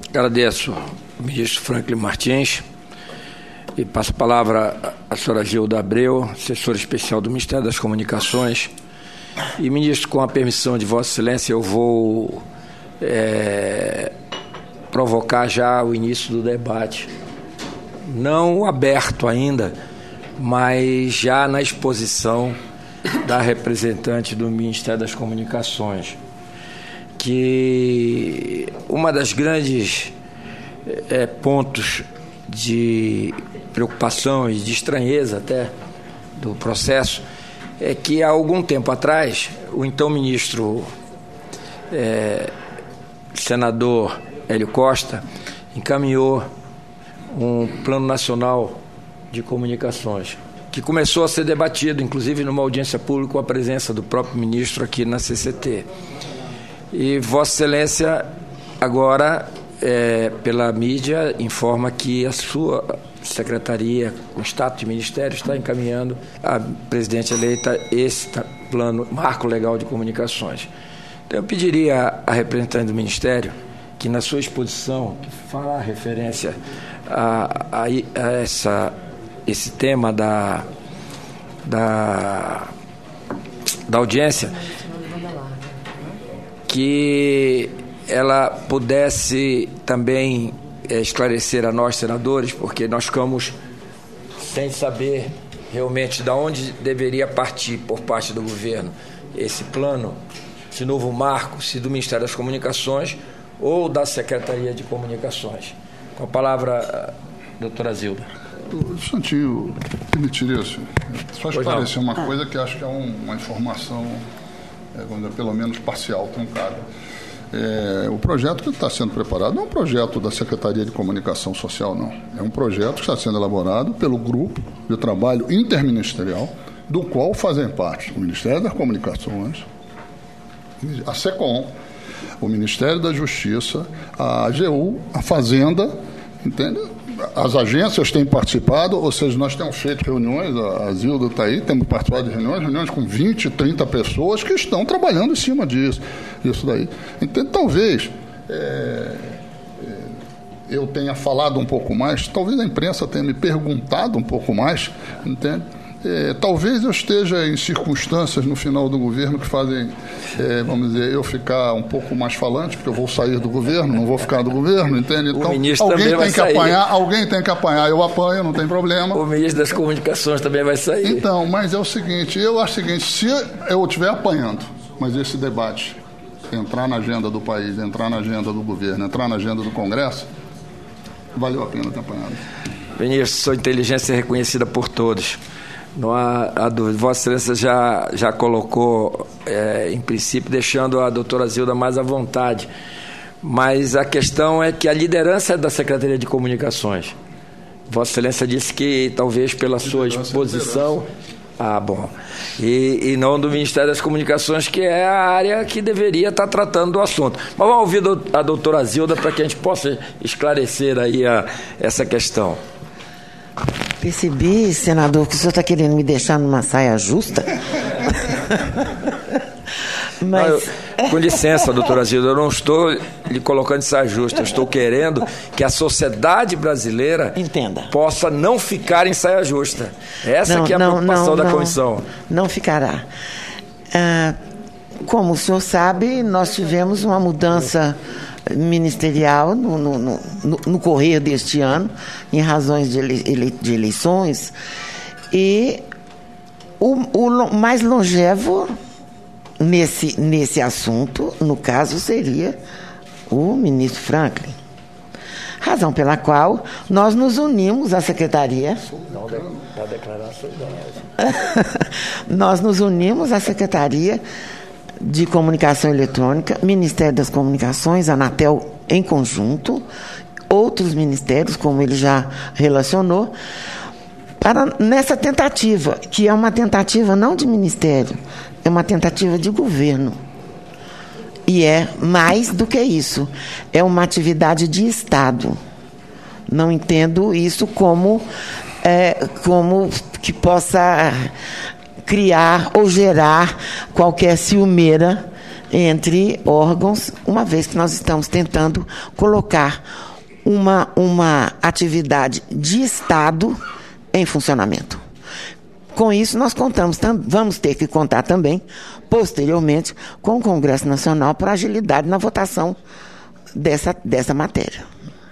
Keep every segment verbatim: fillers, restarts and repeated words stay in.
Agradeço ao ministro Franklin Martins e passo a palavra à senhora Gilda Abreu, assessora especial do Ministério das Comunicações. E, ministro, com a permissão de Vossa Excelência, eu vou é, provocar já o início do debate, não aberto ainda, mas já na exposição da representante do Ministério das Comunicações, que uma das grandes é, pontos de preocupação e de estranheza até do processo é que há algum tempo atrás o então ministro é, senador Hélio Costa encaminhou um plano nacional de comunicações que começou a ser debatido, inclusive numa audiência pública com a presença do próprio ministro aqui na C C T. E Vossa Excelência agora, é, pela mídia, informa que a sua secretaria, com status de ministério, está encaminhando à presidente eleita esse plano, marco legal de comunicações. Então, eu pediria à representante do Ministério que, na sua exposição, que fará referência a, a, a essa, esse tema da, da, da audiência, que ela pudesse também é, esclarecer a nós, senadores, porque nós ficamos sem saber realmente de onde deveria partir por parte do governo esse plano, esse novo marco, se do Ministério das Comunicações ou da Secretaria de Comunicações. Com a palavra, doutora Zilda. Santinho, permitiria, senhor, só esclarecer uma coisa que acho que é um, uma informação, é, vamos dizer, pelo menos parcial, truncada. É, o projeto que está sendo preparado não é um projeto da Secretaria de Comunicação Social, não. É um projeto que está sendo elaborado pelo grupo de trabalho interministerial, do qual fazem parte o Ministério das Comunicações, a SECOM, o Ministério da Justiça, a A G U, a Fazenda, entende? As agências têm participado, ou seja, nós temos feito reuniões, a Zilda está aí, temos participado de reuniões, reuniões com vinte, trinta pessoas que estão trabalhando em cima disso, isso daí. Então, talvez é, é, eu tenha falado um pouco mais, talvez a imprensa tenha me perguntado um pouco mais, entende? É, talvez eu esteja em circunstâncias no final do governo que fazem, é, vamos dizer, eu ficar um pouco mais falante, porque eu vou sair do governo, não vou ficar do governo, entende? Então, alguém tem que apanhar, alguém tem que apanhar, eu apanho, não tem problema. O ministro das Comunicações também vai sair. Então, mas é o seguinte, eu acho o seguinte, se eu estiver apanhando, mas esse debate entrar na agenda do país, entrar na agenda do governo, entrar na agenda do Congresso, valeu a pena ter apanhado. Ministro, sua inteligência é reconhecida por todos. Não há, a dúvida. Vossa Excelência já, já colocou, é, em princípio, deixando a doutora Zilda mais à vontade. Mas a questão é que a liderança é da Secretaria de Comunicações. Vossa Excelência disse que, talvez pela sua exposição... Ah, bom. E, e não do Ministério das Comunicações, que é a área que deveria estar tratando do assunto. Mas vamos ouvir a doutora Zilda para que a gente possa esclarecer aí a, essa questão. Percebi, senador, que o senhor está querendo me deixar numa saia justa. Mas... Não, eu, com licença, doutora Zilda, eu não estou lhe colocando em saia justa, eu estou querendo que a sociedade brasileira Entenda. possa não ficar em saia justa. Essa não, que é a não, preocupação não, da não, comissão. Não ficará. Ah, como o senhor sabe, nós tivemos uma mudança ministerial no, no, no, no correr deste ano, em razões de, ele, de eleições, e o, o mais longevo nesse, nesse assunto, no caso, seria o ministro Franklin. Razão pela qual nós nos unimos à Secretaria. Não, da declaração. Nós nos unimos à Secretaria de Comunicação Eletrônica, Ministério das Comunicações, Anatel em conjunto, outros ministérios, como ele já relacionou, para nessa tentativa, que é uma tentativa não de ministério, é uma tentativa de governo. E é mais do que isso, é uma atividade de Estado. Não entendo isso como, é, como que possa criar ou gerar qualquer ciumeira entre órgãos, uma vez que nós estamos tentando colocar uma, uma atividade de Estado em funcionamento. Com isso, nós contamos, vamos ter que contar também, posteriormente, com o Congresso Nacional para agilidade na votação dessa, dessa matéria.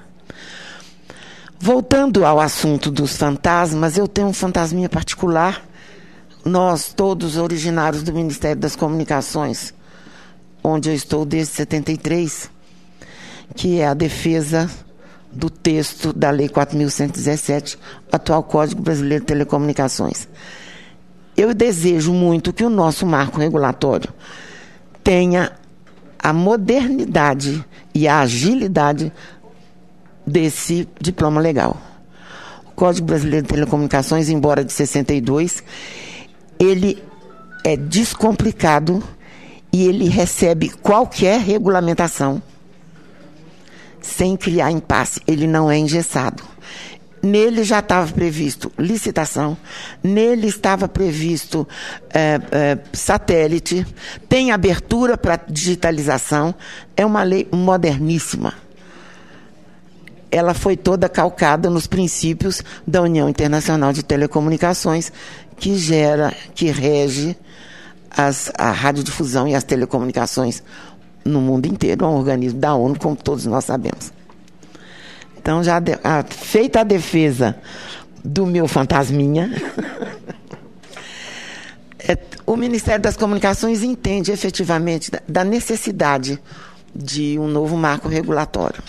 Voltando ao assunto dos fantasmas, eu tenho um fantasminha particular. Nós, todos originários do Ministério das Comunicações, onde eu estou desde setenta e três, que é a defesa do texto da Lei quatro mil cento e dezessete, atual Código Brasileiro de Telecomunicações. Eu desejo muito que o nosso marco regulatório tenha a modernidade e a agilidade desse diploma legal. O Código Brasileiro de Telecomunicações, embora de sessenta e dois, ele é descomplicado e ele recebe qualquer regulamentação sem criar impasse. Ele não é engessado. Nele já estava previsto licitação, nele estava previsto é, é, satélite, tem abertura para digitalização, é uma lei moderníssima. Ela foi toda calcada nos princípios da União Internacional de Telecomunicações, que gera, que rege as, a radiodifusão e as telecomunicações no mundo inteiro, é um organismo da ONU, como todos nós sabemos. Então, já de, a, feita a defesa do meu fantasminha, é, o Ministério das Comunicações entende efetivamente da, da necessidade de um novo marco regulatório.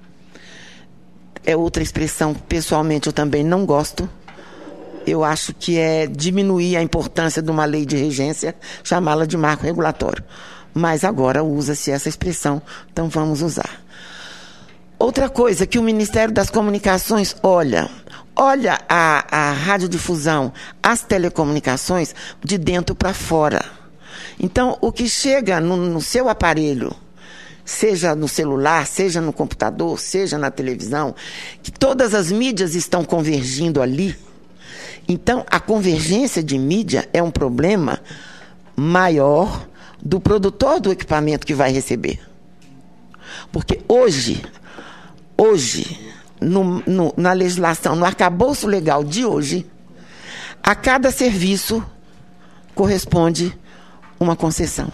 É outra expressão que, pessoalmente, eu também não gosto. Eu acho que é diminuir a importância de uma lei de regência, chamá-la de marco regulatório. Mas agora usa-se essa expressão, então vamos usar. Outra coisa que o Ministério das Comunicações olha, olha a, a radiodifusão, as telecomunicações de dentro para fora. Então, o que chega no, no seu aparelho, seja no celular, seja no computador, seja na televisão, que todas as mídias estão convergindo ali. Então, a convergência de mídia é um problema maior do produtor do equipamento que vai receber. Porque hoje, hoje no, no, na legislação, no arcabouço legal de hoje, a cada serviço corresponde uma concessão.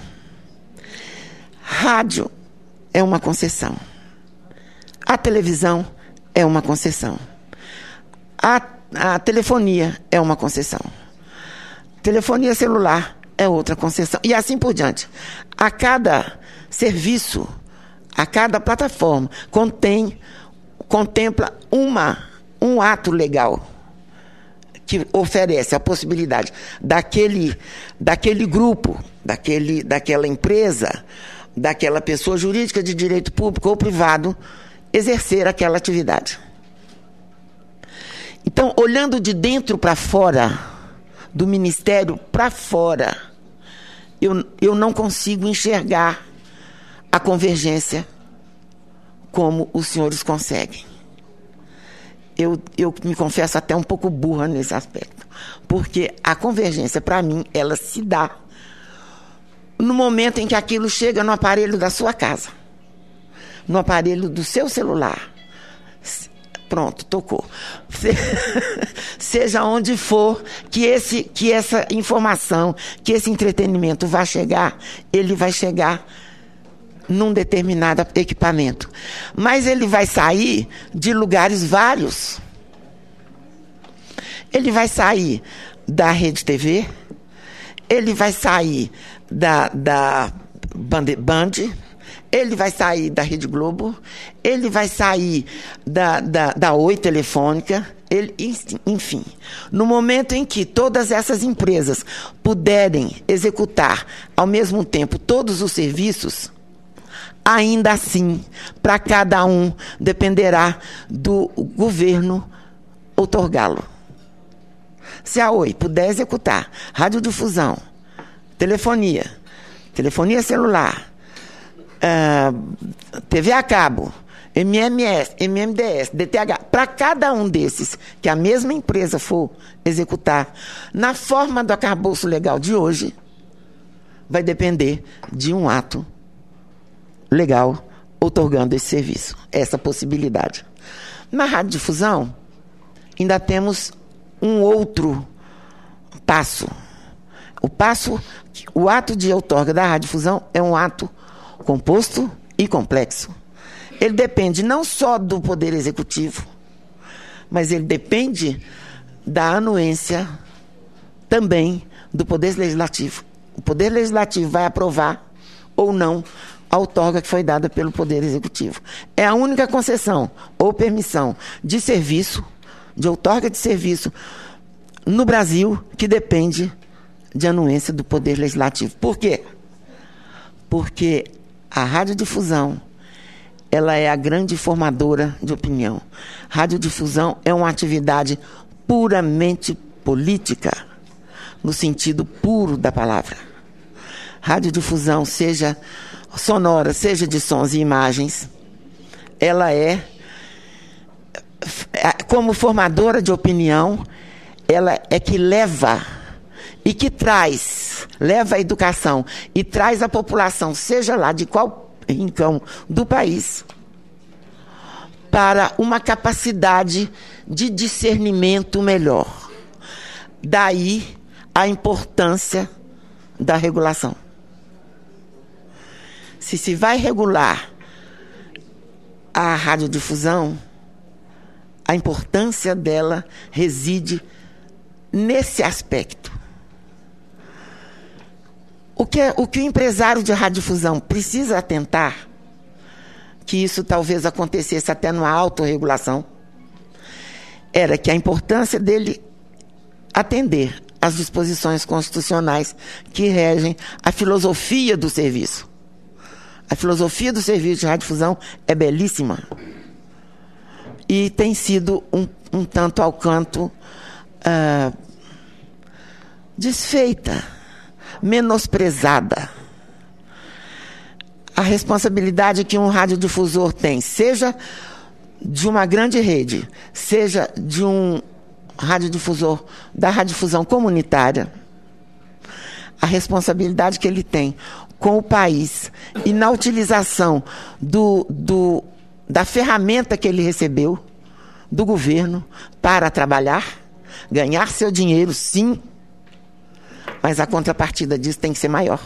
Rádio é uma concessão. A televisão é uma concessão. A, a telefonia é uma concessão. Telefonia celular é outra concessão. E assim por diante. A cada serviço, a cada plataforma, contém, contempla uma, um ato legal que oferece a possibilidade daquele, daquele grupo, daquele, daquela empresa, daquela pessoa jurídica de direito público ou privado exercer aquela atividade. Então, olhando de dentro para fora, do Ministério para fora, eu, eu não consigo enxergar a convergência como os senhores conseguem. Eu, eu me confesso até um pouco burra nesse aspecto, porque a convergência, para mim, ela se dá no momento em que aquilo chega no aparelho da sua casa, no aparelho do seu celular. Pronto, tocou. Seja onde for que, esse, que essa informação, que esse entretenimento vai chegar, ele vai chegar num determinado equipamento. Mas ele vai sair de lugares vários. Ele vai sair da Rede T V, ele vai sair da, da Band, Band, ele vai sair da Rede Globo, ele vai sair da, da, da Oi Telefônica, ele, enfim. No momento em que todas essas empresas puderem executar ao mesmo tempo todos os serviços, ainda assim, para cada um dependerá do governo outorgá-lo. Se a Oi puder executar radiodifusão, telefonia, telefonia celular, uh, T V a cabo, M M S, M M D S, D T H, para cada um desses que a mesma empresa for executar, na forma do arcabouço legal de hoje, vai depender de um ato legal outorgando esse serviço, essa possibilidade. Na radiodifusão, ainda temos um outro passo. O passo, o ato de outorga da radiodifusão é um ato composto e complexo. Ele depende não só do Poder Executivo, mas ele depende da anuência também do Poder Legislativo. O Poder Legislativo vai aprovar ou não a outorga que foi dada pelo Poder Executivo. É a única concessão ou permissão de serviço, de outorga de serviço no Brasil, que depende de anuência do Poder Legislativo. Por quê? Porque a radiodifusão, ela é a grande formadora de opinião. Radiodifusão é uma atividade puramente política, no sentido puro da palavra. Radiodifusão, seja sonora, seja de sons e imagens, ela é, como formadora de opinião, ela é que leva e que traz, leva a educação e traz a população, seja lá de qual rincão do país, para uma capacidade de discernimento melhor. Daí a importância da regulação. Se se vai regular a radiodifusão, a importância dela reside nesse aspecto. O que, o que o empresário de radiodifusão precisa atentar, que isso talvez acontecesse até numa autorregulação, era que a importância dele atender às disposições constitucionais que regem a filosofia do serviço. A filosofia do serviço de radiodifusão é belíssima e tem sido um, um tanto ao canto uh, desfeita, menosprezada. A responsabilidade que um radiodifusor tem, seja de uma grande rede, seja de um radiodifusor da radiodifusão comunitária, a responsabilidade que ele tem com o país e na utilização do, do, da ferramenta que ele recebeu do governo para trabalhar, ganhar seu dinheiro, sim, mas a contrapartida disso tem que ser maior.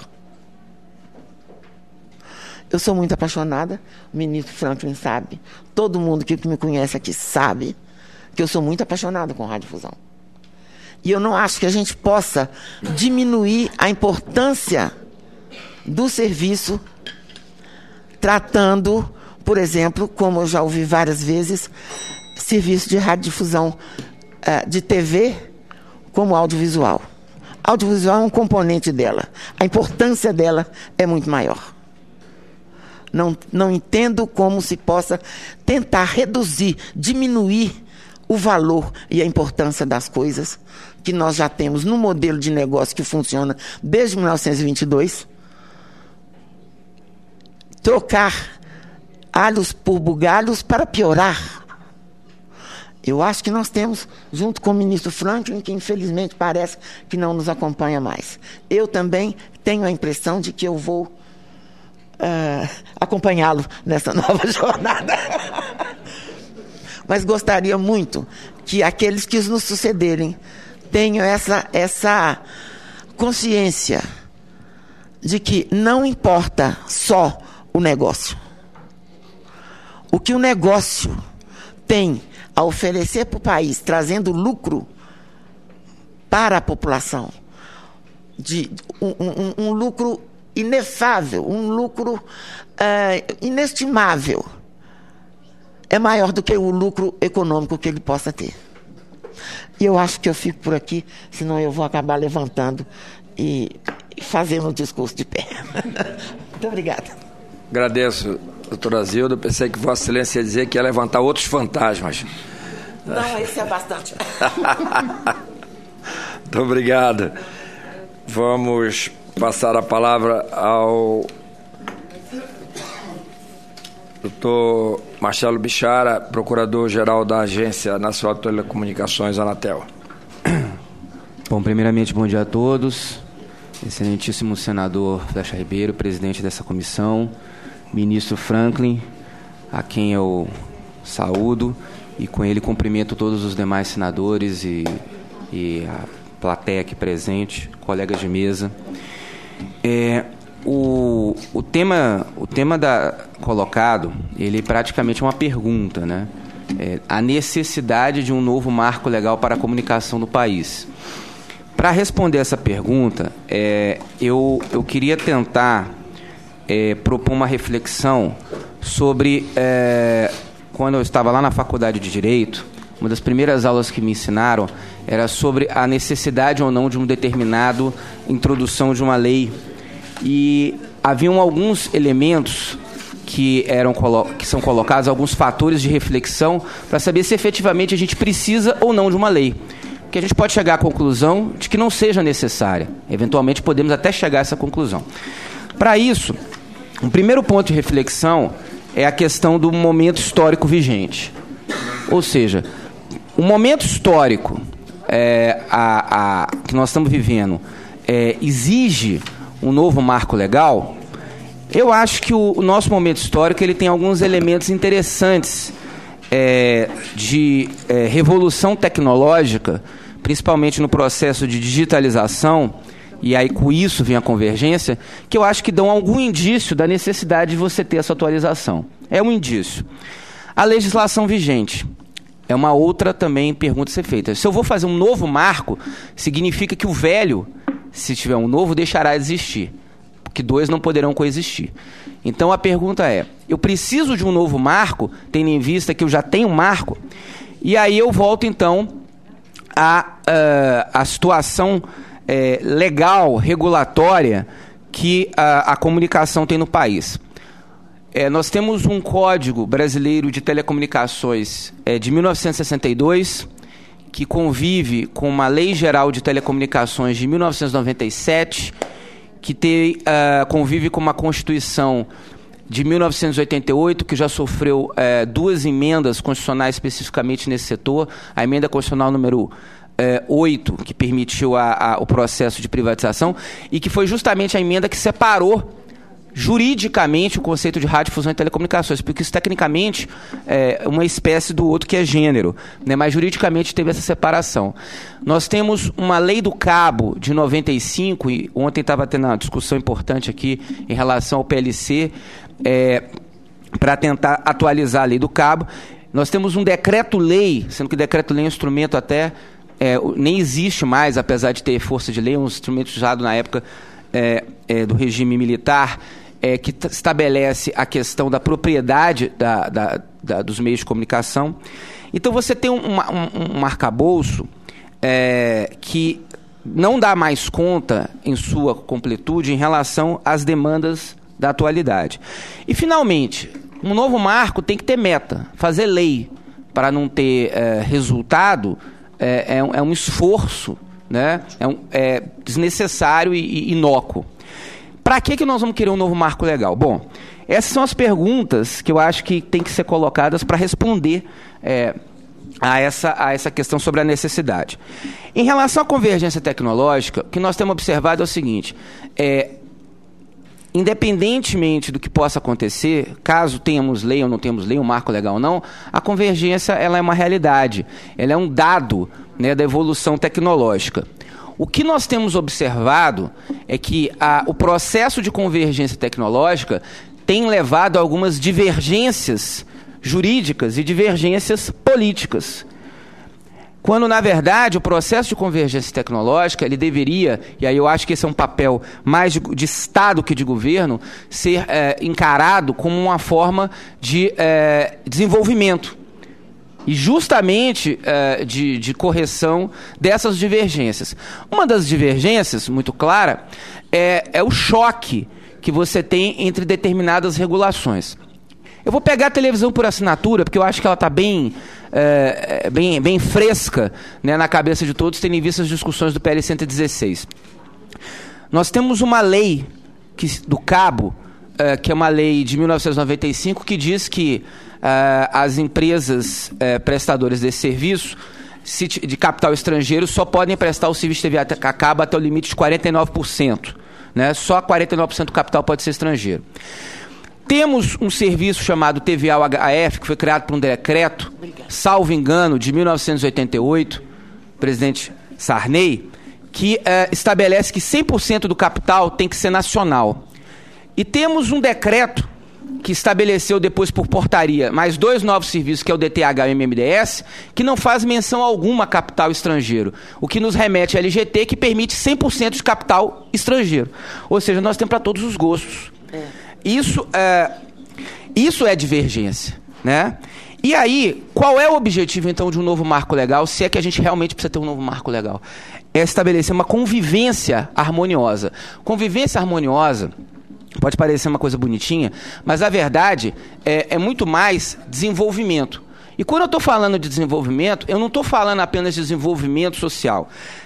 Eu sou muito apaixonada, o ministro Franklin sabe, todo mundo que me conhece aqui sabe que eu sou muito apaixonada com radiodifusão. E eu não acho que a gente possa diminuir a importância do serviço, tratando, por exemplo, como eu já ouvi várias vezes, serviço de radiodifusão uh, de T V como audiovisual. Audiovisual é um componente dela. A importância dela é muito maior. Não, não entendo como se possa tentar reduzir, diminuir o valor e a importância das coisas que nós já temos no modelo de negócio que funciona desde mil novecentos e vinte e dois. Trocar alhos por bugalhos para piorar. Eu acho que nós temos, junto com o ministro Franklin, que infelizmente parece que não nos acompanha mais. Eu também tenho a impressão de que eu vou uh, acompanhá-lo nessa nova jornada. Mas gostaria muito que aqueles que nos sucederem tenham essa, essa consciência de que não importa só o negócio. O que o negócio tem a oferecer para o país, trazendo lucro para a população, de um, um, um lucro inefável, um lucro uh, inestimável, é maior do que o lucro econômico que ele possa ter. E eu acho que eu fico por aqui, senão eu vou acabar levantando e fazendo um discurso de pé. Muito obrigada. Agradeço, doutora Zilda. Pensei que Vossa Excelência ia dizer que ia levantar outros fantasmas. Não, esse é bastante. Muito obrigado. Vamos passar a palavra ao doutor Marcelo Bichara, procurador-geral da Agência Nacional de Telecomunicações, Anatel. Bom, primeiramente, bom dia a todos. excelentíssimo senador Flecha Ribeiro, presidente dessa comissão, ministro Franklin, a quem eu saúdo, e com ele cumprimento todos os demais senadores e, e a plateia aqui presente, colegas de mesa. É, o, o tema, o tema da, colocado, ele é praticamente uma pergunta, né? É, a necessidade de um novo marco legal para a comunicação no país. Para responder essa pergunta, é, eu, eu queria tentar é, propor uma reflexão sobre, é, quando eu estava lá na Faculdade de Direito, uma das primeiras aulas que me ensinaram era sobre a necessidade ou não de um determinado introdução de uma lei. E haviam alguns elementos que, eram, que são colocados, alguns fatores de reflexão para saber se efetivamente a gente precisa ou não de uma lei. Porque a gente pode chegar à conclusão de que não seja necessária. Eventualmente podemos até chegar a essa conclusão. Para isso, um primeiro ponto de reflexão é a questão do momento histórico vigente. Ou seja, o momento histórico é, a, a, que nós estamos vivendo é, exige um novo marco legal. Eu acho que o, o nosso momento histórico ele tem alguns elementos interessantes é, de é, revolução tecnológica, principalmente no processo de digitalização, e aí com isso vem a convergência, que eu acho que dão algum indício da necessidade de você ter essa atualização. É um indício. A legislação vigente é uma outra também pergunta a ser feita. Se eu vou fazer um novo marco, significa que o velho, se tiver um novo, deixará de existir, porque dois não poderão coexistir. Então a pergunta é, eu preciso de um novo marco, tendo em vista que eu já tenho um marco? E aí eu volto então a, uh, a situação é, legal, regulatória que a, a comunicação tem no país. É, nós temos um Código Brasileiro de Telecomunicações é, de mil novecentos e sessenta e dois, que convive com uma Lei Geral de Telecomunicações de mil novecentos e noventa e sete, que tem, uh, convive com uma Constituição de mil novecentos e oitenta e oito, que já sofreu uh, duas emendas constitucionais especificamente nesse setor. A emenda constitucional número oito, que permitiu a, a, o processo de privatização, e que foi justamente a emenda que separou juridicamente o conceito de radiodifusão e telecomunicações, porque isso tecnicamente é uma espécie do outro que é gênero, né? Mas juridicamente teve essa separação. Nós temos uma Lei do Cabo de noventa e cinco, e ontem estava tendo uma discussão importante aqui em relação ao P L C, é, para tentar atualizar a Lei do Cabo. Nós temos um decreto-lei, sendo que decreto-lei é um instrumento até, é, nem existe mais, apesar de ter força de lei, é um instrumento usado na época é, é, do regime militar, É, que t- estabelece a questão da propriedade da, da, da, dos meios de comunicação. Então você tem um, um, um arcabouço é, que não dá mais conta em sua completude em relação às demandas da atualidade. E, finalmente, um novo marco tem que ter meta, fazer lei para não ter é, resultado é, é, um, é um esforço, né? é, um, é desnecessário e, e inócuo. Para que, que nós vamos querer um novo marco legal? Bom, essas são as perguntas que eu acho que tem que ser colocadas para responder é, a, essa, a essa questão sobre a necessidade. Em relação à convergência tecnológica, o que nós temos observado é o seguinte, é, independentemente do que possa acontecer, caso tenhamos lei ou não tenhamos lei, um marco legal ou não, a convergência ela é uma realidade, ela é um dado, né, da evolução tecnológica. O que nós temos observado é que a, o processo de convergência tecnológica tem levado a algumas divergências jurídicas e divergências políticas. Quando, na verdade, o processo de convergência tecnológica, ele deveria, e aí eu acho que esse é um papel mais de, de Estado que de governo, ser é, encarado como uma forma de é, desenvolvimento. E justamente uh, de, de correção dessas divergências. Uma das divergências, muito clara, é, é o choque que você tem entre determinadas regulações. Eu vou pegar a televisão por assinatura, porque eu acho que ela está bem, uh, bem, bem fresca, né, na cabeça de todos, tendo em vista as discussões do P L cento e dezesseis. Nós temos uma lei que, do Cabo, uh, que é uma lei de mil novecentos e noventa e cinco, que diz que Uh, as empresas uh, prestadoras desse serviço se, de capital estrangeiro só podem prestar o serviço de T V a cabo até o limite de quarenta e nove por cento. né? Só quarenta e nove por cento do capital pode ser estrangeiro. Temos um serviço chamado T V A U H F, que foi criado por um decreto, salvo engano, de mil novecentos e oitenta e oito, presidente Sarney, que eh, estabelece que cem por cento do capital tem que ser nacional. E temos um decreto que estabeleceu depois por portaria mais dois novos serviços, que é o D T H e o M M D S, que não faz menção alguma a capital estrangeiro, o que nos remete à L G T, que permite cem por cento de capital estrangeiro. Ou seja, nós temos para todos os gostos. É. Isso, é, isso é divergência, né? E aí, qual é o objetivo, então, de um novo marco legal, se é que a gente realmente precisa ter um novo marco legal? É estabelecer uma convivência harmoniosa. Convivência harmoniosa pode parecer uma coisa bonitinha, mas a verdade é, é muito mais desenvolvimento. E quando eu estou falando de desenvolvimento, eu não estou falando apenas de desenvolvimento social.